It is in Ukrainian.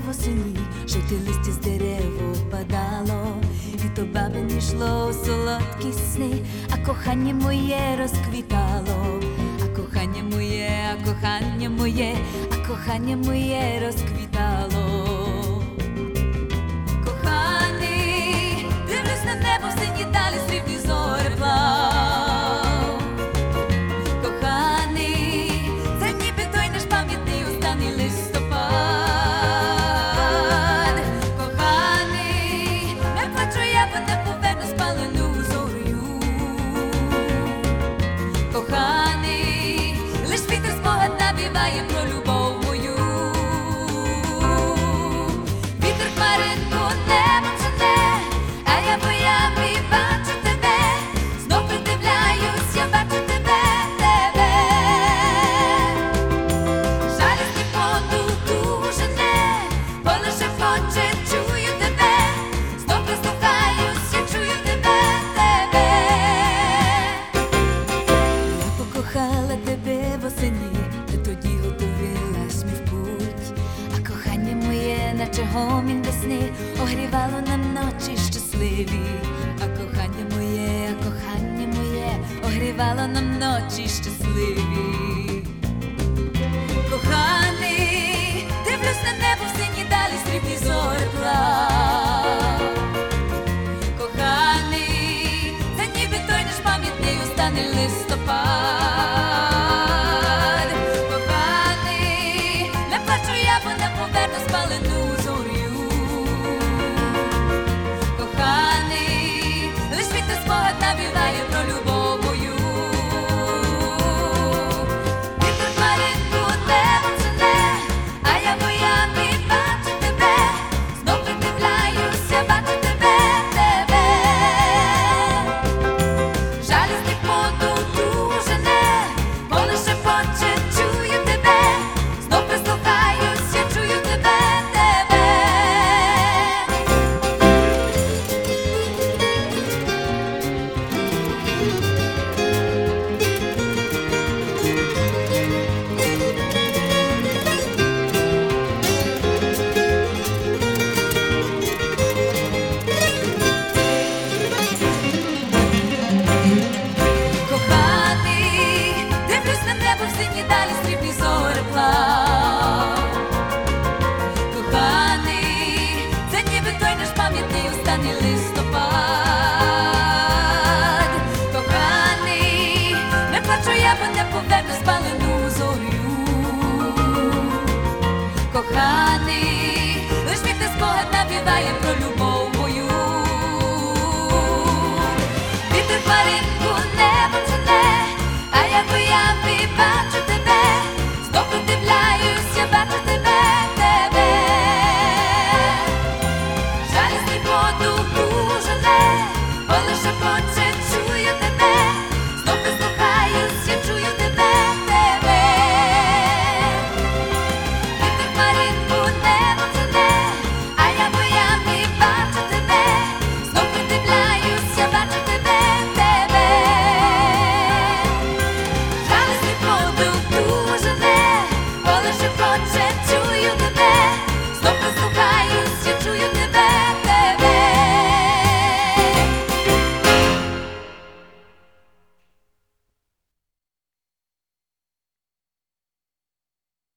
восені, жовте листя з дерев опадало, і то бабині йшло у солодкі сни, а кохання моє розквітало, а кохання моє, а кохання моє, а кохання моє розквітало. Коханий, дивлюсь на небо, в сині далі срібні зореплав. Коханий, це ніби той наш пам'ятний останній листопад. Коханий, не плачу я, бо не поверну спалену зорю. Коханий, лиш вітер спогад навіває про любов мою. Вітер хмаринку небом жене, а я в уяві бачу тебе. Знов придивляюсь, я бачу тебе, тебе. Жалісний подух душу жене, поле шепоче, чую тебе. Знов прислухаюсь, я чую тебе, тебе. Я покохала тебе восени, ти тоді готувалась мій в путь, а кохання моє, наче гомін весни, огрівало нам ночі щасливі. А кохання моє, а кохання моє, огрівало нам ночі щасливі. Коханий, дивлюсь на небо, в сині далі срібні зореплав. Коханий, це ніби той наш пам'ятний останній листопад. Коханий, не плачу я, бо не поверну спалену зорю. Коханий, лиш вітер спогад навіває про любов мою. Вітер хмаринку небом жене, а я в уяві бачу тебе. Знов придивляюсь, я бачу тебе, тебе. Жалісний подух душу жене, поле шепоче, чую тебе. Знов прислухаюсь, я чую тебе, тебе. Коханий, дивлюсь на небо, в сині далі срібні зореплав. Коханий, це ніби той наш пам'ятний останній листопад. Коханий, не плачу я, бо не поверну спалену зорю. Коханий, лиш вітер спогад навіває про любов мою. Вітер хмаринку